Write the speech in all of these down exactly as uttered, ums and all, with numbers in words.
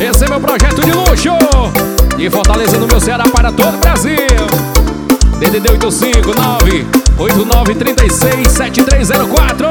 Esse é meu projeto de luxo, de Fortaleza no meu Ceará para todo o Brasil. D D D oito cinco nove oito nove três seis sete três zero quatro.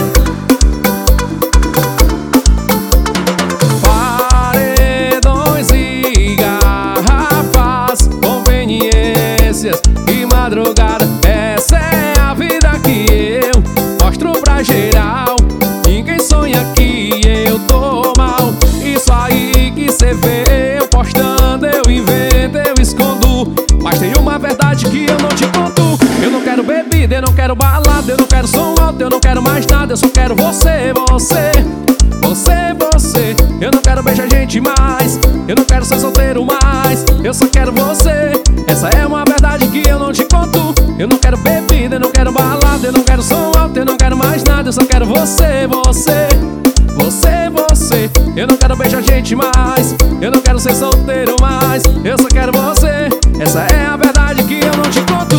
Paredões e garrafas, conveniências e madrugada. Essa é a vida que eu mostro pra geral. Ninguém sonha que eu tô mal. Isso aí que cê vê eu postando, eu invento, eu escondo. Mas tem uma verdade que eu não te conto. Eu não quero bebida, eu não quero balada, eu não quero som alto, eu não quero mais nada. Eu só quero você, você, você, você. Eu não quero beijar gente mais, eu não quero ser solteiro mais. Eu só quero você. Essa é uma verdade que eu não te conto. Eu não quero bebida, eu não quero balada, eu não quero som alto, eu não quero mais nada. Eu só quero você, você, você, você. Eu não quero beijar gente mais, eu não quero ser solteiro mais. Eu só quero você. Essa é a verdade que eu não te conto.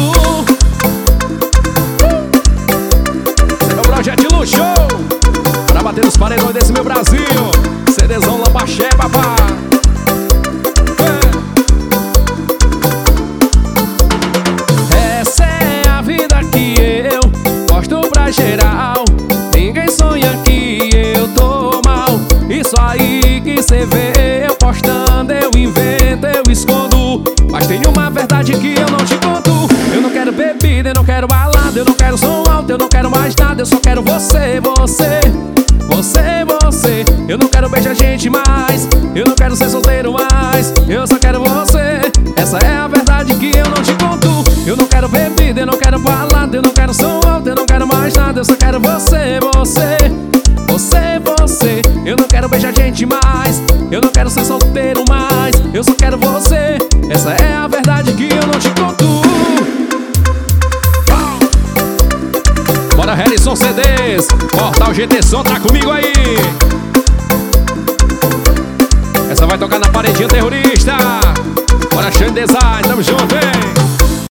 Esse é meu projeto de luxo, pra bater nos paredões desse meu Brasil. CDzão Lambaxé, papá. Essa é a vida que eu mostro pra geral. Ninguém sonha que eu tô mal. Isso aí que cê vê eu postando, eu invento, eu escondo. Mas tem uma verdade que eu não te conto. Eu não quero bebida, eu não quero balada, eu não quero som alto, eu não quero mais nada. Eu só quero você, você, você, você. Eu não quero beijar gente mais, eu não quero ser solteiro mais. Eu só quero você. Essa é a verdade que eu não te conto. Eu não quero bebida, eu não quero balada, eu não quero som alto, eu não quero mais nada. Eu só quero você, você, você, você. Eu não quero beijar gente mais, eu não quero ser solteiro mais. Eu só quero você. Essa é a verdade que eu não te conto. Bora, Harrison C Ds, Portal G T Som, tá comigo aí. Essa vai tocar na paredinha terrorista. Bora, Xande Design, tamo junto, hein?